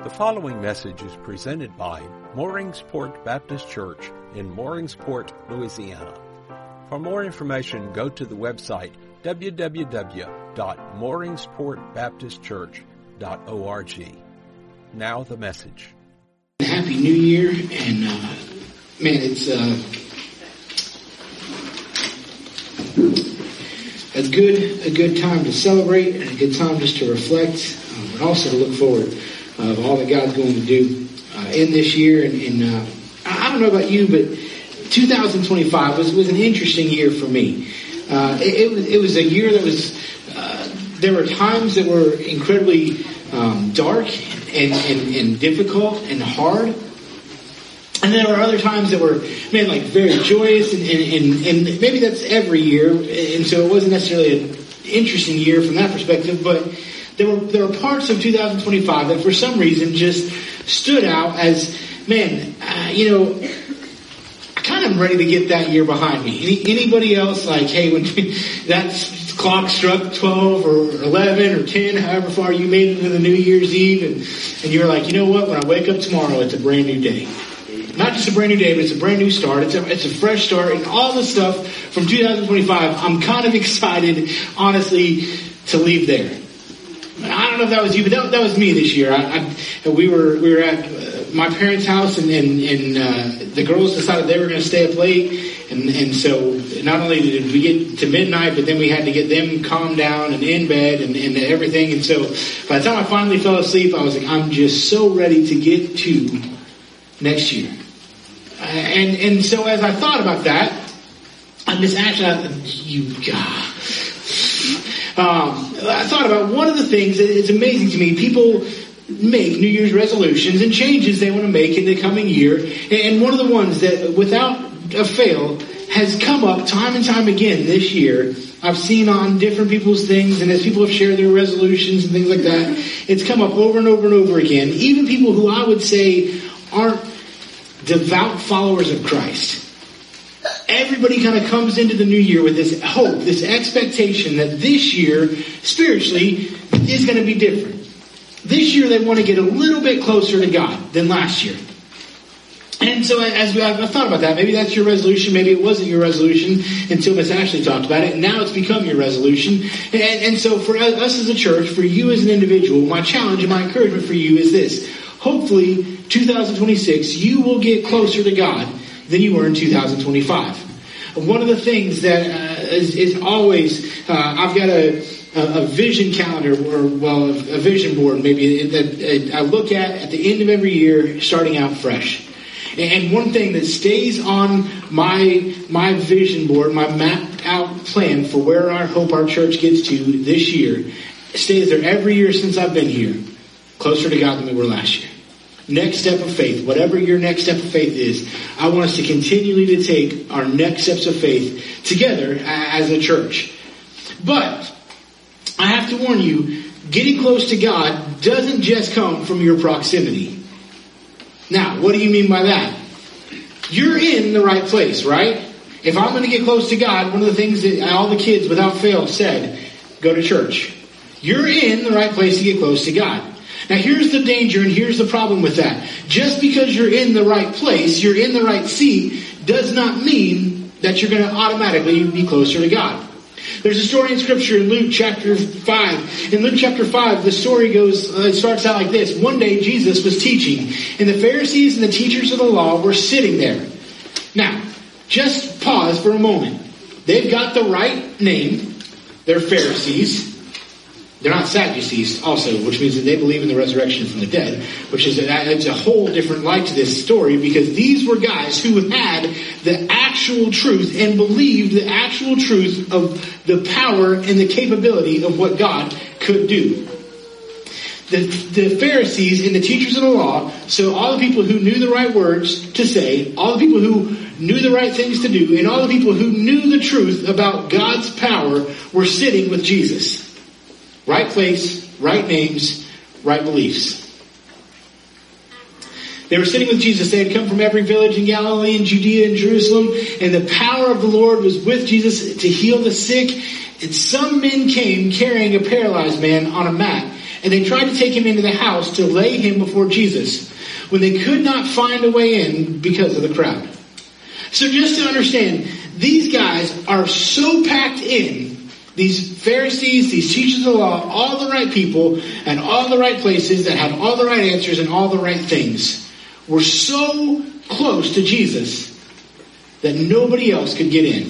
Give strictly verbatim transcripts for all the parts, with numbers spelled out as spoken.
The following message is presented by Mooringsport Baptist Church in Mooringsport, Louisiana. For more information, go to the website w w w dot mooringsport baptist church dot org. Now the message. Happy New Year, and uh, man, it's uh, a good a good time to celebrate and a good time just to reflect, uh, but also to look forward of uh, all that God's going to do uh, in this year. And, and uh, I don't know about you, but two thousand twenty-five was was an interesting year for me. Uh, it, it was it was a year that was uh, there were times that were incredibly um, dark and, and and difficult and hard. And there were other times that were, man, like very joyous, and, and, and, and maybe that's every year, and so it wasn't necessarily an interesting year from that perspective, but there were there were parts of two thousand twenty-five that for some reason just stood out as, man, uh, you know, I kind of am ready to get that year behind me. Any, anybody else, like, hey, when that clock struck twelve or eleven or ten, however far you made it into the New Year's Eve, and, and you're like, you know what, when I wake up tomorrow, it's a brand new day. Not just a brand new day, but it's a brand new start. It's a, it's a fresh start. And all the stuff from two thousand twenty-five, I'm kind of excited, honestly, to leave there. I don't know if that was you, but that, that was me this year. I, I, we were we were at uh, my parents' house, and, and, and uh, the girls decided they were going to stay up late. And, and so not only did we get to midnight, but then we had to get them calmed down and in bed and, and everything. And so by the time I finally fell asleep, I was like, I'm just so ready to get to next year. And and so as I thought about that, I'm just actually, you God. Um, I thought about one of the things that is amazing to me. People make New Year's resolutions and changes they want to make in the coming year. And one of the ones that, without a fail, has come up time and time again this year. I've seen on different people's things, and as people have shared their resolutions and things like that, it's come up over and over and over again. Even people who I would say aren't devout followers of Christ. Everybody kind of comes into the new year with this hope, this expectation that this year, spiritually, is going to be different. This year they want to get a little bit closer to God than last year. And so as we, I've thought about that, maybe that's your resolution, maybe it wasn't your resolution until Miss Ashley talked about it, and now it's become your resolution. And, and so for us as a church, for you as an individual, my challenge and my encouragement for you is this. Hopefully, two thousand twenty-six, you will get closer to God than you were in two thousand twenty-five. One of the things that uh, is, is always, uh, I've got a, a, a vision calendar, or well, a vision board maybe, that I look at at the end of every year, starting out fresh. And one thing that stays on my my vision board, my mapped out plan for where I hope our church gets to this year, stays there every year since I've been here, closer to God than we were last year. Next step of faith, whatever your next step of faith is, I want us to continually to take our next steps of faith together as a church. But I have to warn you, getting close to God doesn't just come from your proximity. Now, what do you mean by that? You're in the right place, right? If I'm going to get close to God, one of the things that all the kids without fail said, go to church. You're in the right place to get close to God. Now here's the danger and here's the problem with that. Just because you're in the right place, you're in the right seat, does not mean that you're going to automatically be closer to God. There's a story in Scripture in Luke chapter five. In Luke chapter five, the story goes, uh, it starts out like this. One day Jesus was teaching, and the Pharisees and the teachers of the law were sitting there. Now, just pause for a moment. They've got the right name. They're Pharisees. They're not Sadducees also, which means that they believe in the resurrection from the dead, which is a, it's a whole different light to this story, because these were guys who had the actual truth and believed the actual truth of the power and the capability of what God could do. The, the Pharisees and the teachers of the law, so all the people who knew the right words to say, all the people who knew the right things to do, and all the people who knew the truth about God's power were sitting with Jesus. Right place, right names, right beliefs. They were sitting with Jesus. They had come from every village in Galilee and Judea and Jerusalem. And the power of the Lord was with Jesus to heal the sick. And some men came carrying a paralyzed man on a mat. and they tried to take him into the house to lay him before Jesus, when they could not find a way in because of the crowd. So just to understand, these guys are so packed in, these Pharisees, these teachers of the law, all the right people, and all the right places that have all the right answers and all the right things, were so close to Jesus that nobody else could get in.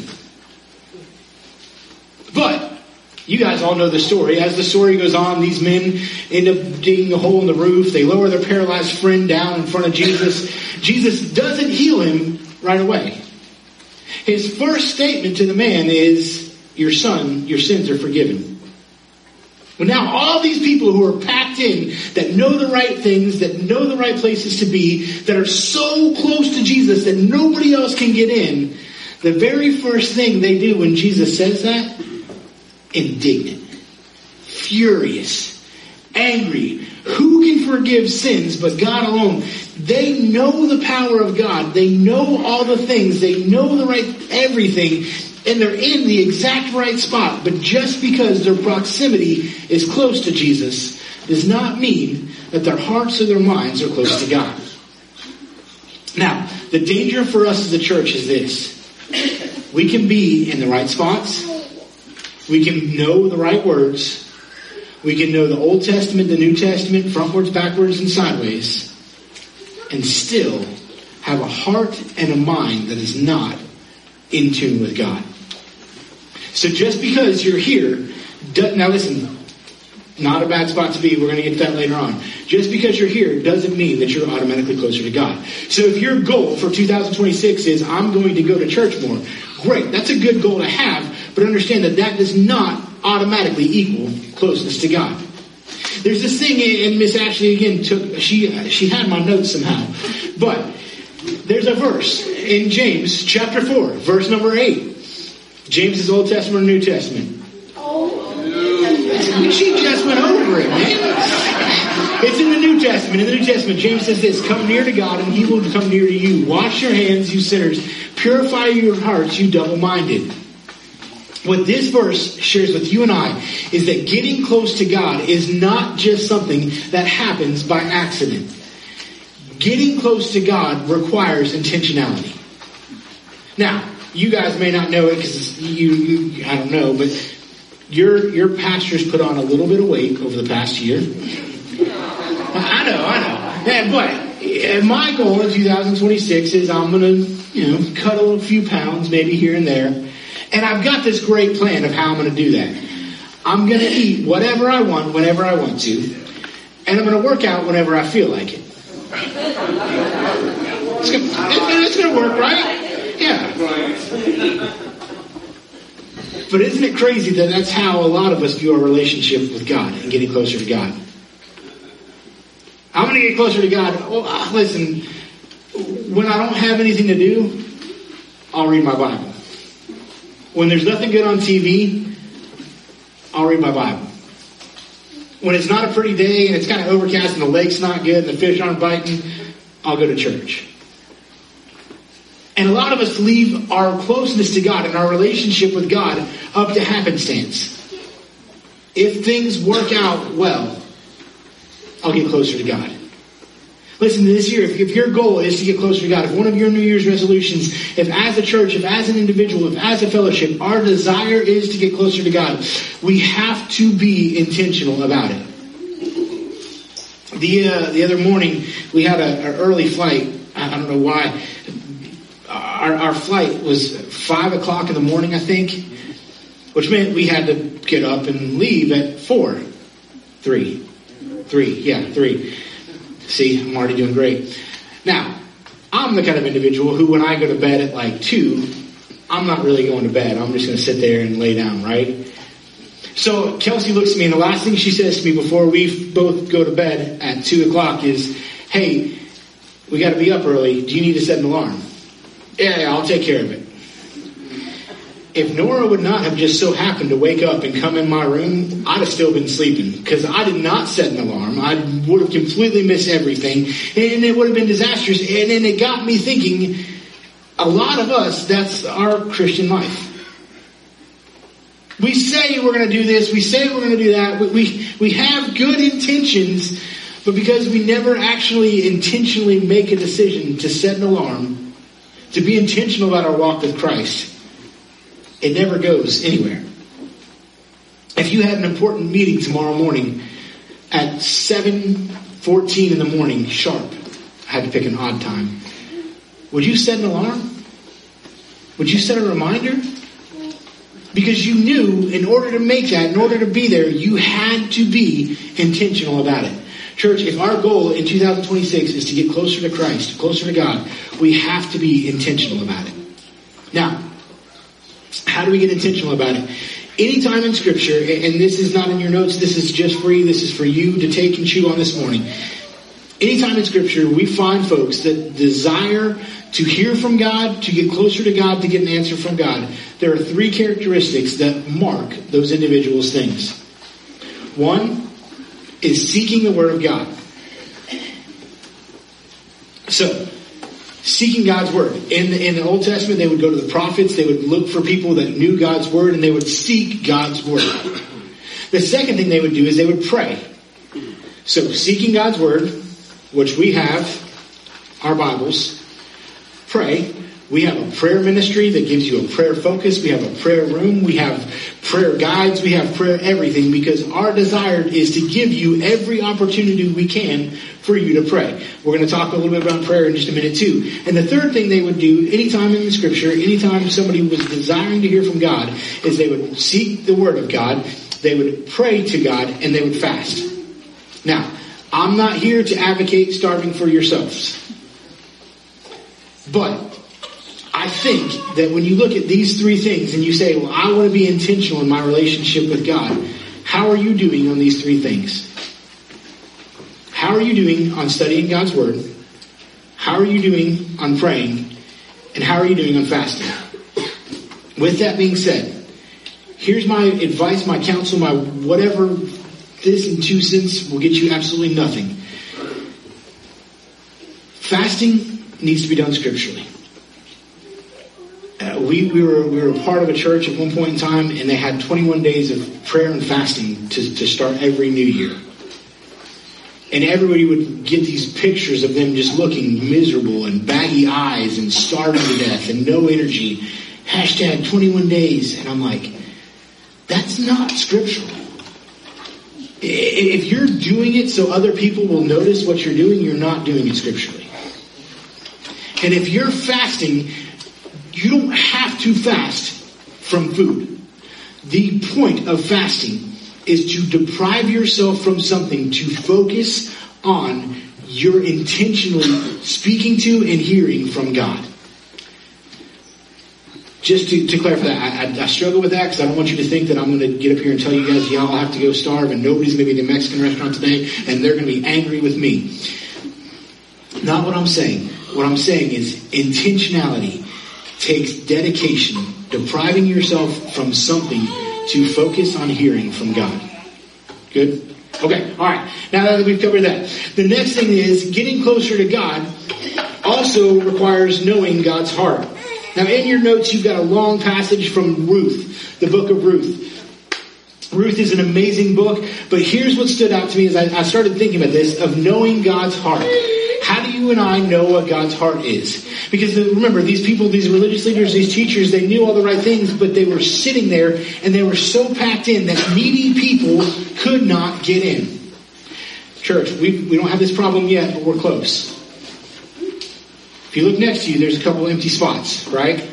But you guys all know the story. As the story goes on, these men end up digging a hole in the roof. They lower their paralyzed friend down in front of Jesus. Jesus doesn't heal him right away. His first statement to the man is, your son, your sins are forgiven. Well, now all these people who are packed in, that know the right things, that know the right places to be, that are so close to Jesus that nobody else can get in, the very first thing they do when Jesus says that, indignant, furious, angry. Who can forgive sins but God alone? They know the power of God. They know all the things. They know the right everything. And they're in the exact right spot. But just because their proximity is close to Jesus does not mean that their hearts or their minds are close to God. Now, the danger for us as a church is this. We can be in the right spots. We can know the right words. We can know the Old Testament, the New Testament, frontwards, backwards, and sideways, and still have a heart and a mind that is not in tune with God. So just because you're here, now listen, not a bad spot to be. We're going to get to that later on. Just because you're here doesn't mean that you're automatically closer to God. So if your goal for two thousand twenty-six is, I'm going to go to church more, great. That's a good goal to have, but understand that that does not automatically equal closeness to God. There's this thing, and Miss Ashley again took, she she had my notes somehow, but there's a verse in James chapter four, verse number eight. James is Old Testament or New Testament? She just went over it, man. It's in the New Testament. In the New Testament, James says this, come near to God and he will come near to you. Wash your hands, you sinners. Purify your hearts, you double-minded. What this verse shares with you and I is that getting close to God is not just something that happens by accident. Getting close to God requires intentionality. Now, you guys may not know it because you, you, I don't know, but your your pastor's put on a little bit of weight over the past year. I know, I know. Yeah, but my goal in two thousand twenty-six is I'm going to, you know, cut a few pounds, maybe here and there. And I've got this great plan of how I'm going to do that. I'm going to eat whatever I want, whenever I want to. And I'm going to work out whenever I feel like it. It's going it's going to work, right? Yeah. But isn't it crazy that that's how a lot of us view our relationship with God and getting closer to God? I'm going to get closer to God. Oh, listen, when I don't have anything to do, I'll read my Bible. When there's nothing good on T V, I'll read my Bible. When it's not a pretty day and it's kind of overcast and the lake's not good and the fish aren't biting, I'll go to church. And a lot of us leave our closeness to God and our relationship with God up to happenstance. If things work out well, I'll get closer to God. Listen, this year, if, if your goal is to get closer to God, if one of your New Year's resolutions, if as a church, if as an individual, if as a fellowship, our desire is to get closer to God, we have to be intentional about it. The uh, the other morning, we had an early flight. I don't know why. Our, our flight was five o'clock in the morning, I think, which meant we had to get up and leave at four. Three. Three, yeah, three. See, I'm already doing great. Now, I'm the kind of individual who, when I go to bed at like two, I'm not really going to bed. I'm just going to sit there and lay down, right? So Kelsey looks at me, and the last thing she says to me before we both go to bed at two o'clock is, hey, we got to be up early. Do you need to set an alarm? Yeah, yeah, I'll take care of it. If Nora would not have just so happened to wake up and come in my room, I'd have still been sleeping because I did not set an alarm. I would have completely missed everything, and it would have been disastrous. And then it got me thinking, a lot of us, that's our Christian life. We say we're going to do this. We say we're going to do that. We, we we have good intentions, but because we never actually intentionally make a decision to set an alarm, to be intentional about our walk with Christ, it never goes anywhere. If you had an important meeting tomorrow morning at seven fourteen in the morning, sharp, I had to pick an odd time, would you set an alarm? Would you set a reminder? Because you knew in order to make that, in order to be there, you had to be intentional about it. Church, if our goal in two thousand twenty-six is to get closer to Christ, closer to God, we have to be intentional about it. Now, how do we get intentional about it? Anytime in Scripture, and this is not in your notes, this is just free, this is for you to take and chew on this morning. Anytime in Scripture, we find folks that desire to hear from God, to get closer to God, to get an answer from God. There are three characteristics that mark those individuals' things. One is seeking the Word of God. So, seeking God's Word. In the, in the Old Testament, they would go to the prophets, they would look for people that knew God's Word, and they would seek God's Word. The second thing they would do is they would pray. So, seeking God's Word, which we have, our Bibles, pray. We have a prayer ministry that gives you a prayer focus. We have a prayer room. We have prayer guides. We have prayer everything, because our desire is to give you every opportunity we can for you to pray. We're going to talk a little bit about prayer in just a minute too. And the third thing they would do anytime in the Scripture, anytime somebody was desiring to hear from God, is they would seek the Word of God, they would pray to God, and they would fast. Now, I'm not here to advocate starving for yourselves. But I think that when you look at these three things and you say, well, I want to be intentional in my relationship with God, how are you doing on these three things? How are you doing on studying God's Word? How are you doing on praying? And how are you doing on fasting? With that being said, here's my advice, my counsel, my whatever. This in two cents will get you absolutely nothing. Fasting needs to be done scripturally. Uh, we, we were we were a part of a church at one point in time, and they had twenty-one days of prayer and fasting to, to start every new year. And everybody would get these pictures of them just looking miserable and baggy eyes and starving to death and no energy. Hashtag twenty-one days. And I'm like, that's not scriptural. If you're doing it so other people will notice what you're doing, you're not doing it scripturally. And if you're fasting, you don't have to fast from food. The point of fasting is to deprive yourself from something, to focus on your intentionally speaking to and hearing from God. Just to, to clarify that, I, I, I struggle with that because I don't want you to think that I'm going to get up here and tell you guys y'all have to go starve and nobody's going to be in the Mexican restaurant today and they're going to be angry with me. Not what I'm saying. What I'm saying is intentionality takes dedication, depriving yourself from something to focus on hearing from God. Good? Okay, all right. Now that we've covered that, the next thing is getting closer to God also requires knowing God's heart. Now, in your notes, you've got a long passage from Ruth, the book of Ruth. Ruth is an amazing book, but here's what stood out to me as I, I started thinking about this, of knowing God's heart. How do you and I know what God's heart is? Because remember, these people, these religious leaders, these teachers, they knew all the right things, but they were sitting there and they were so packed in that needy people could not get in. Church, we, we don't have this problem yet, but we're close. If you look next to you, there's a couple empty spots, right?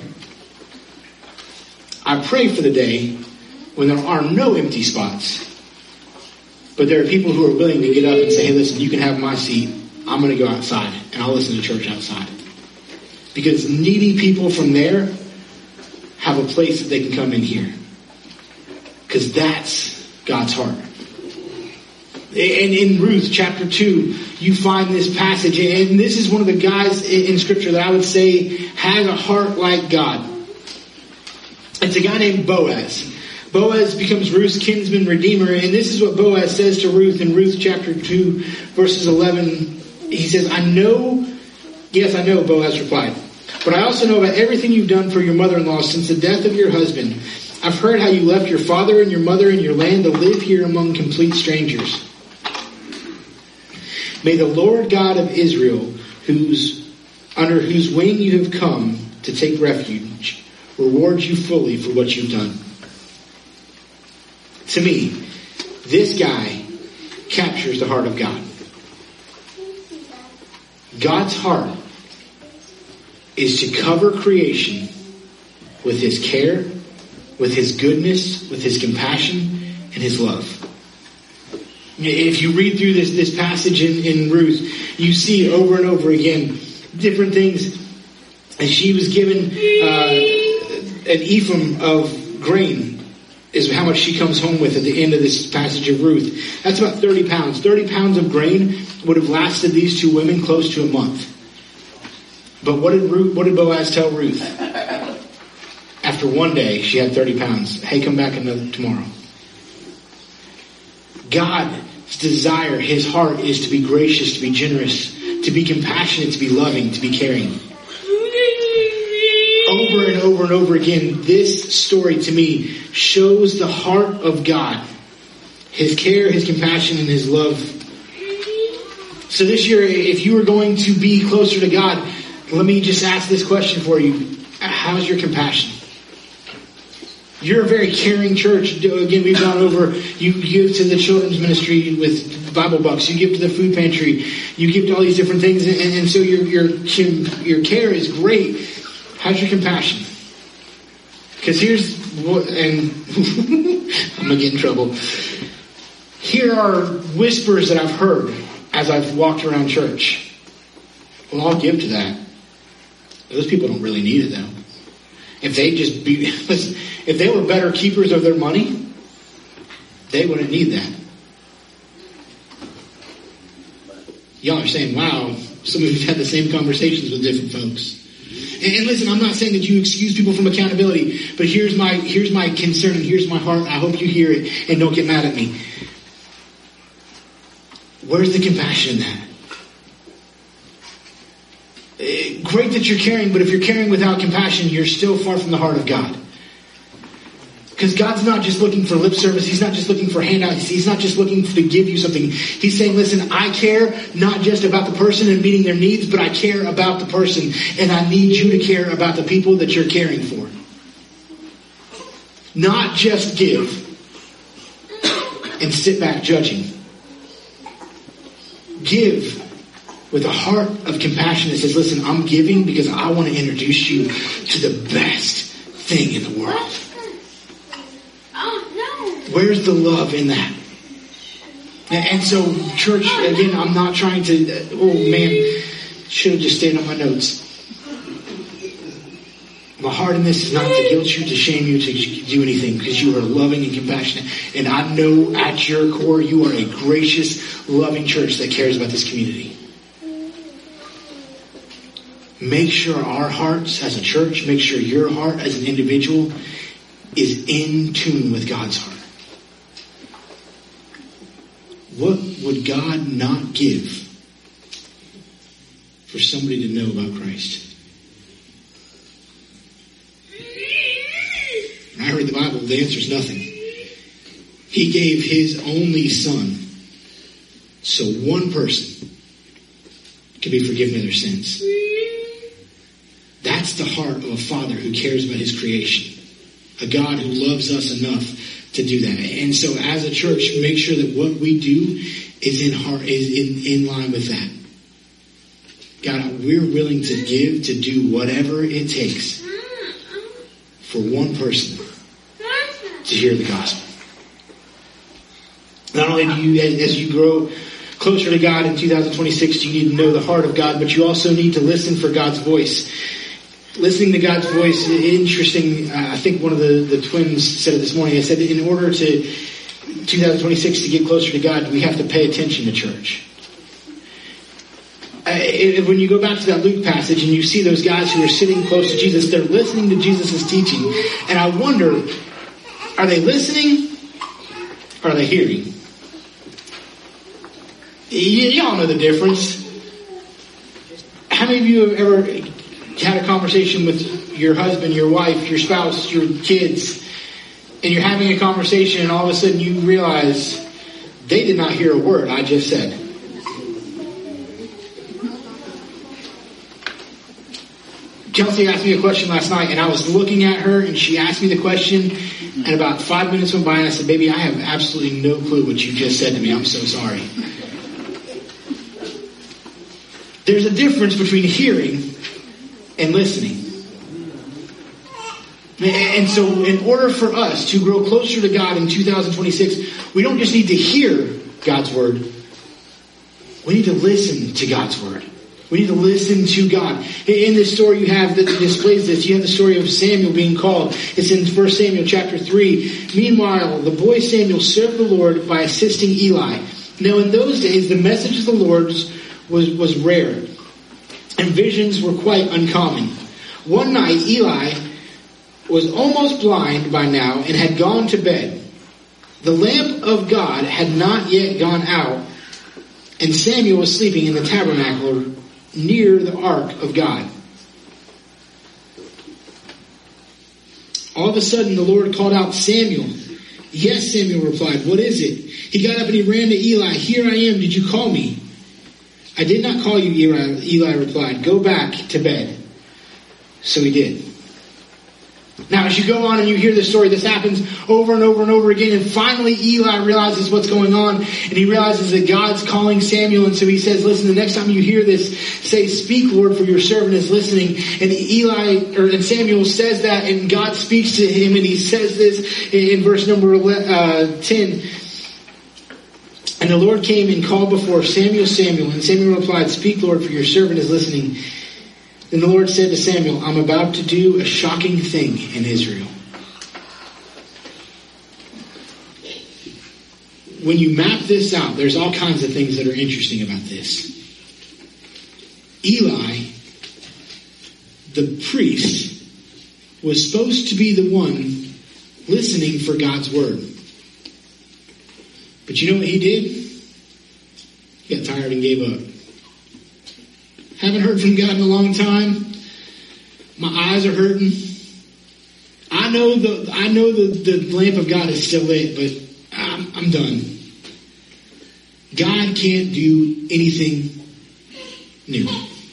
I pray for the day when there are no empty spots, but there are people who are willing to get up and say, hey, listen, you can have my seat. I'm going to go outside, and I'll listen to church outside. Because needy people from there have a place that they can come in here. Because that's God's heart. And in Ruth chapter two, you find this passage, and this is one of the guys in Scripture that I would say has a heart like God. It's a guy named Boaz. Boaz becomes Ruth's kinsman redeemer, and this is what Boaz says to Ruth in Ruth chapter two, verses eleven. He says, I know, yes, I know, Boaz replied, but I also know about everything you've done for your mother-in-law since the death of your husband. I've heard how you left your father and your mother and your land to live here among complete strangers. May the Lord God of Israel, whose under whose wing you have come to take refuge, reward you fully for what you've done. To me, this guy captures the heart of God. God's heart is to cover creation with his care, with his goodness, with his compassion, and his love. If you read through this, this passage in, in Ruth, you see over and over again different things. And she was given uh, an ephah of grain is how much she comes home with at the end of this passage of Ruth. That's about thirty pounds. thirty pounds of grain would have lasted these two women close to a month. But what did Ruth, what did Boaz tell Ruth? After one day, she had thirty pounds. Hey, come back another tomorrow. God's desire, his heart, is to be gracious, to be generous, to be compassionate, to be loving, to be caring. Over and over and over again, this story to me shows the heart of God. His care, his compassion, and his love. So this year, if you are going to be closer to God, let me just ask this question for you. How's your compassion? You're a very caring church. Again, we've gone over, you give to the children's ministry with Bible bucks. You give to the food pantry. You give to all these different things. And, and so your, your, your care is great. How's your compassion? Because here's what, and I'm going to get in trouble. Here are whispers that I've heard as I've walked around church. Well, I'll give to that. Those people don't really need it, though. If they just be, listen, if they were better keepers of their money, they wouldn't need that. Y'all are saying, wow, some of you've had the same conversations with different folks. And, and listen, I'm not saying that you excuse people from accountability, but here's my here's my concern and here's my heart. I hope you hear it and don't get mad at me. Where's the compassion in that? Great that you're caring, but if you're caring without compassion, you're still far from the heart of God. Because God's not just looking for lip service. He's not just looking for handouts. He's not just looking to give you something. He's saying, listen, I care not just about the person and meeting their needs, but I care about the person. And I need you to care about the people that you're caring for. Not just give and sit back judging. Give with a heart of compassion that says, listen, I'm giving because I want to introduce you to the best thing in the world. Where's the love in that? And so, church, again, I'm not trying to, oh man, should have just stayed on my notes. My heart in this is not to guilt you, to shame you, to do anything, because you are loving and compassionate. And I know at your core, you are a gracious, loving church that cares about this community. Make sure our hearts as a church, make sure your heart as an individual is in tune with God's heart. What would God not give for somebody to know about Christ? When I heard the Bible, the answer is nothing. He gave his only son so one person could be forgiven of their sins. That's the heart of a father who cares about his creation. A God who loves us enough to do that. And so as a church, make sure that what we do is in heart, is in, in line with that. God, we're willing to give, to do whatever it takes for one person to hear the gospel. Not only do you, as you grow closer to God in two thousand twenty-six, you need to know the heart of God, but you also need to listen for God's voice. Listening to God's voice, interesting. Uh, I think one of the, the twins said it this morning. I said, in order to two thousand twenty-six to get closer to God, we have to pay attention to church. Uh, if, when you go back to that Luke passage and you see those guys who are sitting close to Jesus, they're listening to Jesus' teaching. And I wonder, are they listening or are they hearing? Y- y'all know the difference. How many of you have ever had a conversation with your husband, your wife, your spouse, your kids, and you're having a conversation, and all of a sudden you realize they did not hear a word I just said. Chelsea asked me a question last night, and I was looking at her, and she asked me the question, and about five minutes went by, and I said, baby, I have absolutely no clue what you just said to me. I'm so sorry. There's a difference between hearing and listening. And so in order for us to grow closer to God in two thousand twenty-six, we don't just need to hear God's word. We need to listen to God's word. We need to listen to God. In this story you have that displays this, you have the story of Samuel being called. It's in First Samuel chapter three. Meanwhile, the boy Samuel served the Lord by assisting Eli. Now in those days, the message of the Lord was, was rare, and visions were quite uncommon. One night, Eli was almost blind by now and had gone to bed. The lamp of God had not yet gone out, and Samuel was sleeping in the tabernacle near the ark of God. All of a sudden, the Lord called out, Samuel. Yes, Samuel replied. What is it? He got up and he ran to Eli. Here I am. Did you call me? I did not call you, Eli, Eli replied. Go back to bed. So he did. Now, as you go on and you hear this story, this happens over and over and over again. And finally, Eli realizes what's going on. And he realizes that God's calling Samuel. And so he says, listen, the next time you hear this, say, speak, Lord, for your servant is listening. And Eli, or and Samuel says that, and God speaks to him. And he says this in verse number uh, ten. And the Lord came and called before Samuel, Samuel. And Samuel replied, speak, Lord, for your servant is listening. Then the Lord said to Samuel, I'm about to do a shocking thing in Israel. When you map this out, there's all kinds of things that are interesting about this. Eli, the priest, was supposed to be the one listening for God's word. But you know what he did? He got tired and gave up. Haven't heard from God in a long time. My eyes are hurting. I know the I know the, the lamp of God is still lit, but I'm, I'm done. God can't do anything new.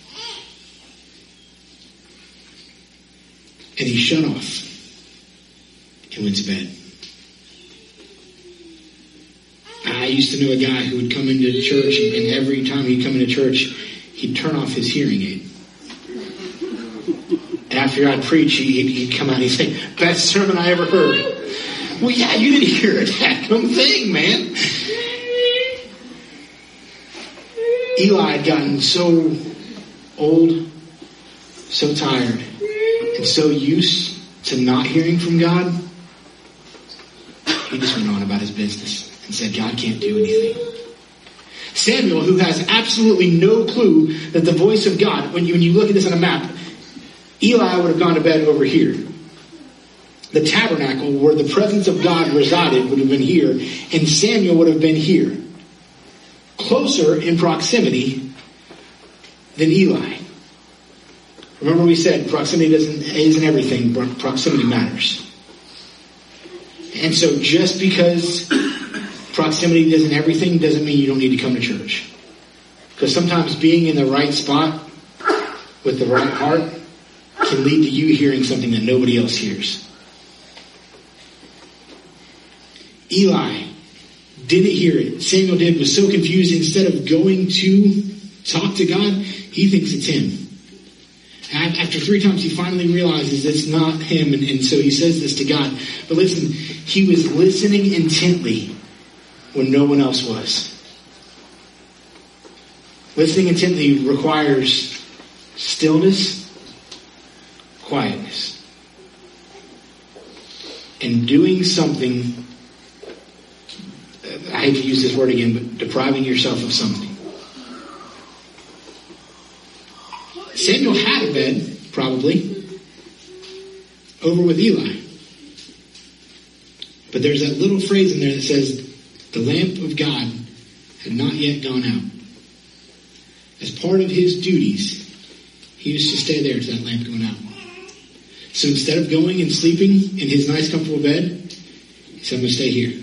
And he shut off and went to bed. I used to know a guy who would come into church, and, and every time he'd come into church, he'd turn off his hearing aid. And after I'd preach, he'd, he'd come out and he'd say, best sermon I ever heard. Well, yeah, you didn't hear a daggum thing, man. Eli had gotten so old, so tired, and so used to not hearing from God, he just went on about his business and said, God can't do anything. Samuel, who has absolutely no clue that the voice of God, when you, when you look at this on a map, Eli would have gone to bed over here. The tabernacle where the presence of God resided would have been here, and Samuel would have been here. Closer in proximity than Eli. Remember we said proximity doesn't isn't everything, but proximity matters. And so just because proximity isn't everything doesn't mean you don't need to come to church. Because sometimes being in the right spot with the right heart can lead to you hearing something that nobody else hears. Eli didn't hear it. Samuel did, was so confused. Instead of going to talk to God, he thinks it's him. And after three times, he finally realizes it's not him. And, and so he says this to God. But listen, he was listening intently when no one else was. Listening intently requires stillness, quietness, and doing something. I hate to use this word again, but depriving yourself of something. Samuel had a bed, probably, over with Eli. But there's that little phrase in there that says, the lamp of God had not yet gone out. As part of his duties, he used to stay there to that lamp going out. So instead of going and sleeping in his nice, comfortable bed, So I'm going to stay here.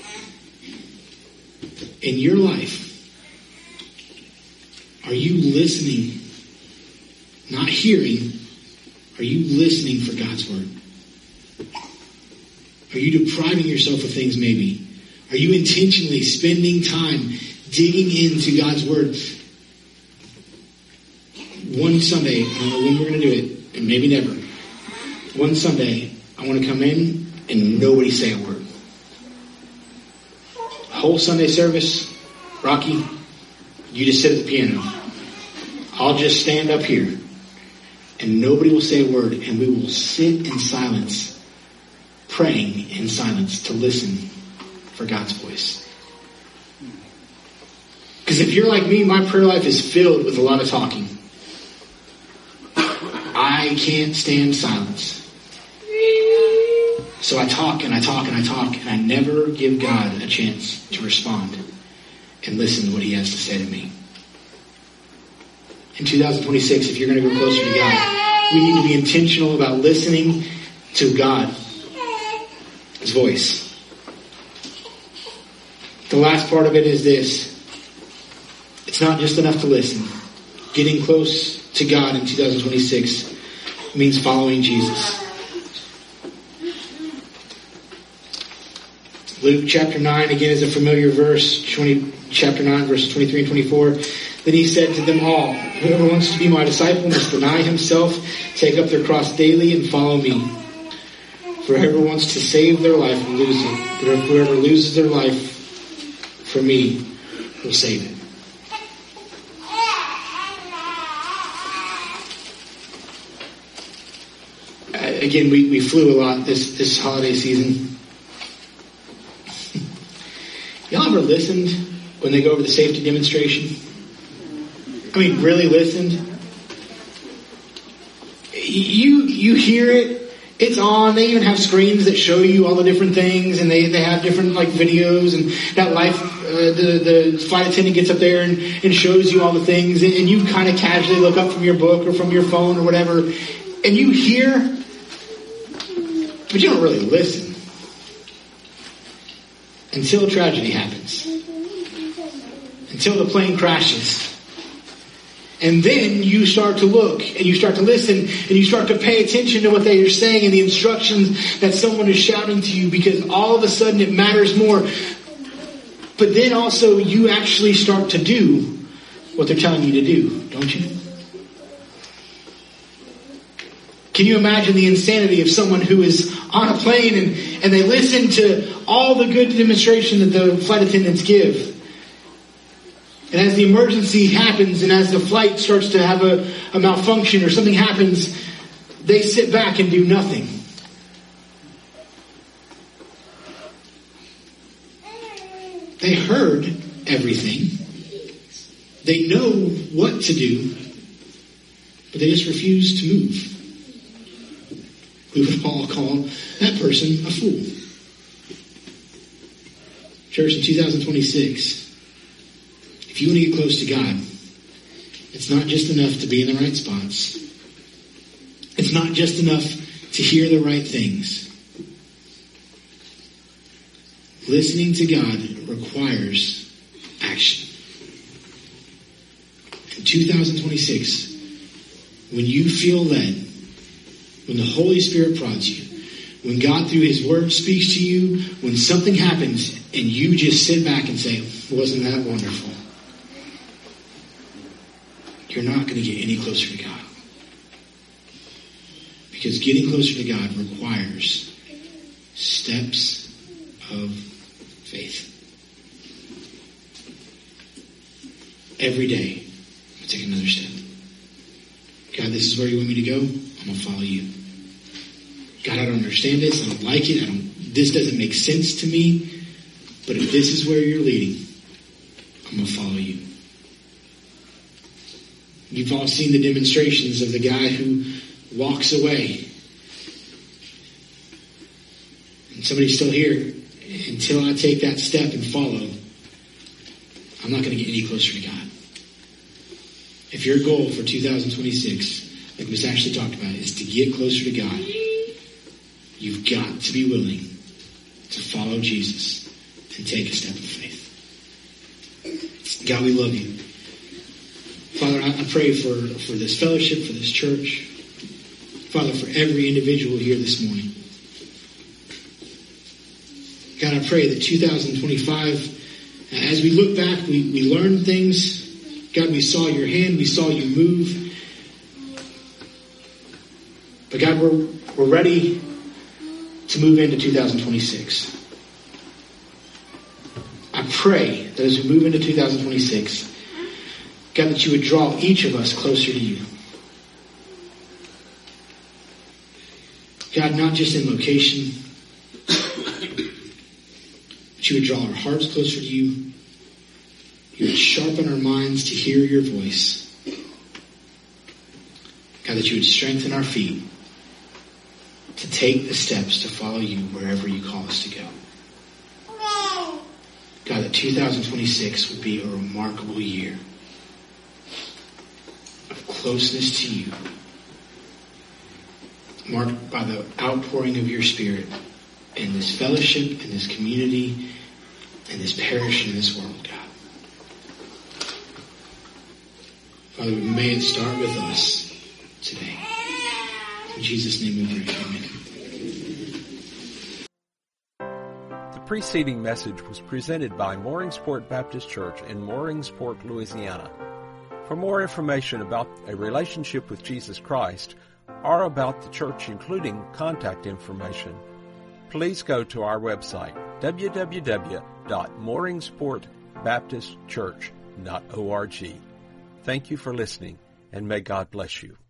In your life, are you listening, not hearing, are you listening for God's word? Are you depriving yourself of things maybe? Are you intentionally spending time digging into God's word? One Sunday, I don't know when we're going to do it, and maybe never. One Sunday, I want to come in and nobody say a word. Whole Sunday service, Rocky, you just sit at the piano. I'll just stand up here and nobody will say a word, and we will sit in silence, praying in silence to listen for God's voice. Because if you're like me, my prayer life is filled with a lot of talking. I can't stand silence. So I talk and I talk and I talk, and I never give God a chance to respond and listen to what he has to say to me. In two thousand twenty-six, if you're going to go closer to God, we need to be intentional about listening to God, his voice. The last part of it is this. It's not just enough to listen. Getting close to God in two thousand twenty-six means following Jesus. Luke chapter nine, again, is a familiar verse. twenty, chapter nine, verses twenty-three and twenty-four. Then he said to them all, whoever wants to be my disciple must deny himself, take up their cross daily, and follow me. For whoever wants to save their life will lose it. But whoever loses their life for me will save it. Again, we, we flew a lot this, this holiday season. Y'all ever listened when they go over the safety demonstration? I mean, really listened? You you hear it. It's on. They even have screens that show you all the different things, and they, they have different like videos, and that life uh, the the flight attendant gets up there and, and shows you all the things, and, and you kind of casually look up from your book or from your phone or whatever, and you hear, but you don't really listen until tragedy happens, until the plane crashes. And then you start to look and you start to listen and you start to pay attention to what they are saying and the instructions that someone is shouting to you, because all of a sudden it matters more. But then also you actually start to do what they're telling you to do, don't you? Can you imagine the insanity of someone who is on a plane and, and they listen to all the good demonstration that the flight attendants give? And as the emergency happens and as the flight starts to have a, a malfunction or something happens, they sit back and do nothing. They heard everything. They know what to do, but they just refuse to move. We would all call that person a fool. Church, in two thousand twenty-six, if you want to get close to God, it's not just enough to be in the right spots. It's not just enough to hear the right things. Listening to God requires action. In two thousand twenty-six, when you feel led, when the Holy Spirit prods you, when God through his word speaks to you, when something happens and you just sit back and say, wasn't that wonderful? You're not going to get any closer to God. Because getting closer to God requires steps of faith. Every day, I'm going to take another step. God, this is where you want me to go. I'm going to follow you. God, I don't understand this. I don't like it. I don't. This doesn't make sense to me. But if this is where you're leading, I'm going to follow you. You've all seen the demonstrations of the guy who walks away. And somebody's still here. Until I take that step and follow, I'm not going to get any closer to God. If your goal for two thousand twenty-six, like Miss Ashley talked about, is to get closer to God, you've got to be willing to follow Jesus and take a step of faith. God, we love you. Father, I pray for, for this fellowship, for this church. Father, for every individual here this morning. God, I pray that two thousand twenty-five, as we look back, we, we learned things. God, we saw your hand, we saw you move. But God, we're, we're ready to move into two thousand twenty-six. I pray that as we move into two thousand twenty-six, God, that you would draw each of us closer to you. God, not just in location, but you would draw our hearts closer to you. You would sharpen our minds to hear your voice. God, that you would strengthen our feet to take the steps to follow you wherever you call us to go. God, that two thousand twenty-six would be a remarkable year of closeness to you, marked by the outpouring of your Spirit in this fellowship, in this community, in this parish, in this world, God. Father, may it start with us today. In Jesus' name we pray. Amen. The preceding message was presented by Mooringsport Baptist Church in Mooringsport, Louisiana. For more information about a relationship with Jesus Christ or about the church, including contact information, please go to our website, w w w dot mooringsport baptist church dot org. Thank you for listening, and may God bless you.